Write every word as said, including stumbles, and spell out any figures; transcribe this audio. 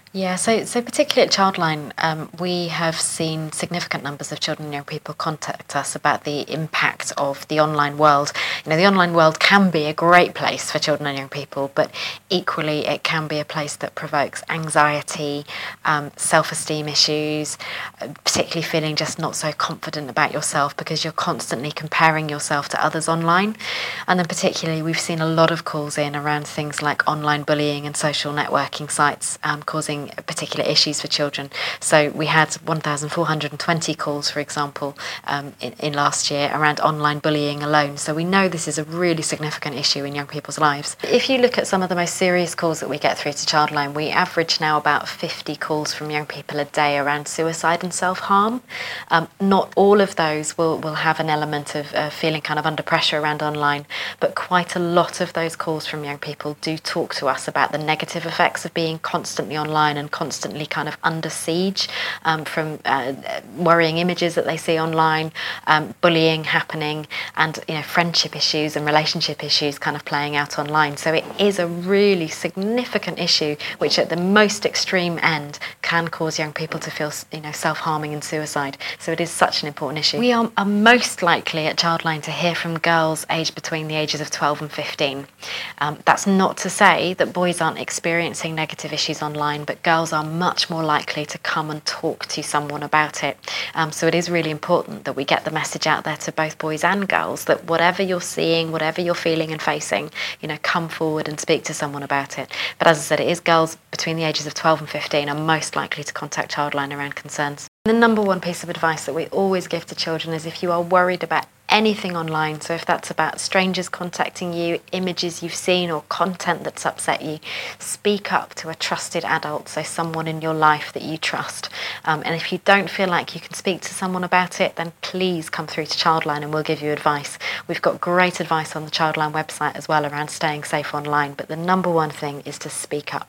Yeah, so so particularly at Childline, um, we have seen significant numbers of children and young people contact us about the impact of the online world. You know, the online world can be a great place for children and young people, but equally it can be a place that provokes anxiety, um, self-esteem issues, uh, particularly feeling just not so confident about yourself because you're constantly comparing yourself to others online. And then particularly we've seen a lot of calls in around things like online bullying and social networking sites um, causing particular issues for children. So we had one thousand four hundred twenty calls, for example, um, in, in last year around online bullying alone. So we know this is a really significant issue in young people's lives. If you look at some of the most serious calls that we get through to Childline, we average now about fifty calls from young people a day around suicide and self-harm. Um, not all of those will, will have an element of uh, feeling kind of under pressure around online, but quite a lot of those calls from young people do talk to us about the negative effects of being constantly online and constantly kind of under siege um, from uh, worrying images that they see online, um, bullying happening, and you know friendship issues and relationship issues kind of playing out online. So it is a really significant issue, which at the most extreme end can cause young people to feel you know self-harming and suicide. So it is such an important issue. We are, are most likely at Childline to hear from girls aged between the ages of twelve and fifteen. Um, that's not to say that boys aren't experiencing negative issues online, but girls are much more likely to come and talk to someone about it. Um, so it is really important that we get the message out there to both boys and girls that whatever you're seeing, whatever you're feeling and facing, you know, come forward and speak to someone about it. But as I said, it is girls between the ages of twelve and fifteen are most likely to contact Childline around concerns. The number one piece of advice that we always give to children is if you are worried about anything online, so if that's about strangers contacting you, images you've seen or content that's upset you, speak up to a trusted adult, so someone in your life that you trust. Um, and if you don't feel like you can speak to someone about it, then please come through to Childline and we'll give you advice. We've got great advice on the Childline website as well around staying safe online, but the number one thing is to speak up.